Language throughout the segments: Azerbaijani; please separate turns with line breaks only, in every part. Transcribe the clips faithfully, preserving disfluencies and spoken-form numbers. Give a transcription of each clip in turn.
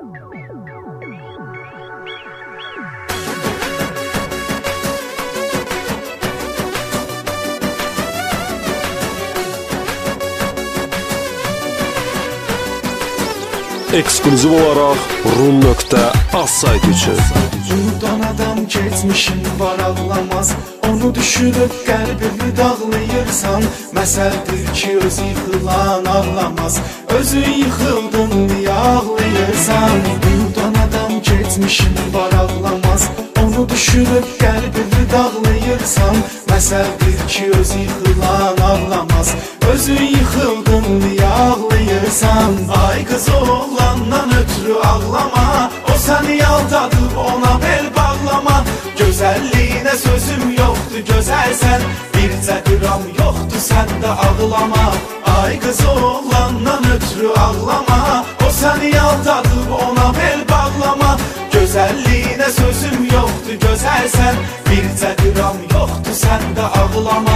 Eksklüziv olaraq rum nöqtə az sayt üçün.
Buradan adam keçmişin var ağlamaz, onu düşünüb qəlbimi dağlayırsan. Məsəldir ki öz yıxılan ağlamaz, özün yıxıldın niyə ağlayırsan? Buradan adam keçmişin var ağlamaz, onu düşünüb qəlbimi dağlayırsan. Məsəldir ki öz yıxılan ağlamaz, özün yıxıldın niyə ağlayırsan? Ay qız oğlandan ötürü ağlama, o səni yaldadıb ona bel bağlama. Gözəlliyinə sözüm yoxdur, gözəlsən, bircə qram yoxdur səndə ağlama. Ay qız oğlandan ötürü ağlama, o səni yaldadıb ona bel bağlama. Gözəlliyinə sözüm yoxdur, gözəlsən, bircə qram yoxdur səndə ağlama.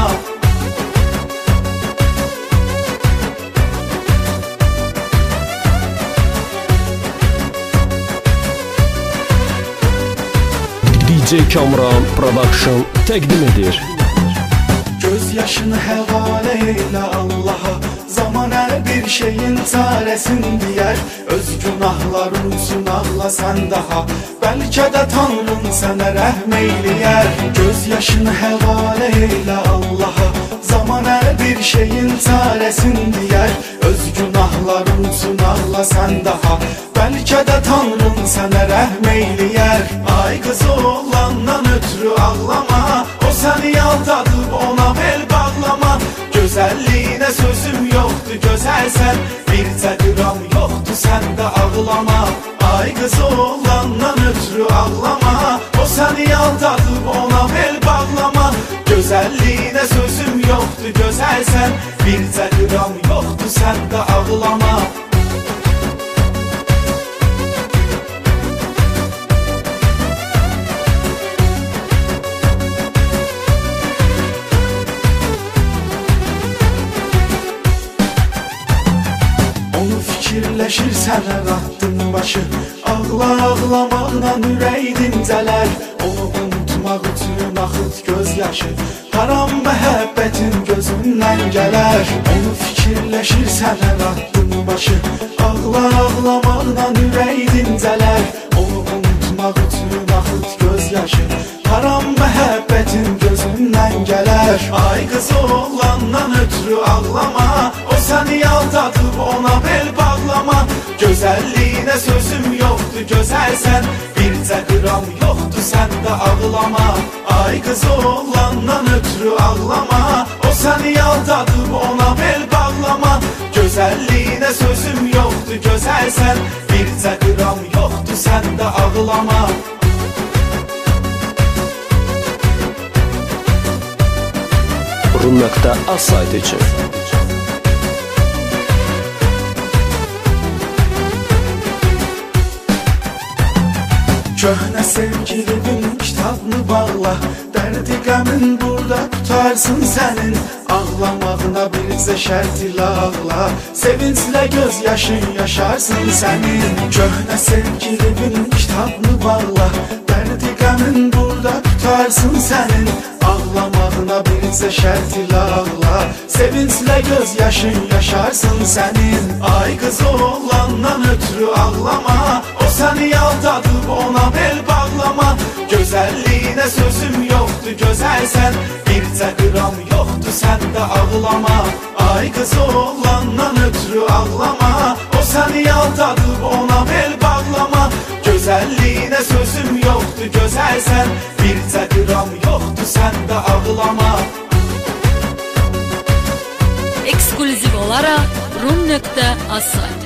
D J Kamran Production təqdim edir.
Göz yaşını həvalə elə Allaha, zaman hər bir şeyin çarəsini deyər. Öz günahların üçün ağlasan daha, bəlkə də Tanrın sənə rəhm eyləyər. Göz yaşını həvalə elə Allaha, zaman hər bir şeyin çarəsini deyər. Öz günahların üçün ağlasan daha, bəlkə də Tanrın sənə rəhm eyləyər. Ay qız oğlandan ötürü ağlama, o səni yaldadıb ona bel bağlama. Gözəlliyinə sözüm yoxdur, gözəlsən, bircə qram yoxdur səndə ağlama. Ay qız oğlandan ötürü ağlama, o səni yaldadıb ona bel bağlama. Gözəlliyinə sözüm yoxdur, gözəlsən, bircə qram yoxdur səndə ağlama. Fikirləşirsən hər attın başı, ağla ağlamaqla ürək dincələr. Onu unutmaq üçün axıt göz yaşı, haram məhəbbətin gözündən gələr. Onu fikirləşirsən hər attın başı, ağla ağlamaqla ürək dincələr. Onu unutmaq üçün axıt göz yaşı, haram məhəbbətin gözündən gələr. Ay qız oğlandan ötürü ağlama, o səni yaldadıb ona bel bağlama. Gözəlliyinə sözüm yoxdur, gözəlsən, bircə qram yoxdur səndə ağlama. Ay qız oğlandan ötürü ağlama, o səni yaldadıb ona bel bağlama. Gözəlliyinə sözüm yoxdur, gözəlsən, bircə qram yoxdur səndə ağlama.
rum nöqtə az sayt üçün.
Köhnə sevgilimin kitabını bağla, dərdi qəmin burada tutarsın sənin. Ağlamağına bircə şərt ilə ağla, sevinclə göz yaşın yaşarsın sənin. Köhnə sevgilimin kitabını bağla, dərdi qəmin burada tutarsın sənin. Ağlamağına bircə şərt ilə ağla, sevinclə göz yaşın yaşarsın sənin. Ay qız oğlandan ötürü ağlama, o səni yaldadıb ona bel bağlama. Gözəlliyinə sözüm yoxdur, gözəlsən, bircə qram yoxdur səndə ağlama. Ay qız oğlandan ötürü ağlama, o səni yaldadıb ona bel bağlama. Gözəlliyinə sözüm yoxdur, gözəlsən, bircə qram yoxdur səndə ağlama.
Eksklüziv olaraq rum nöqtə az sayt.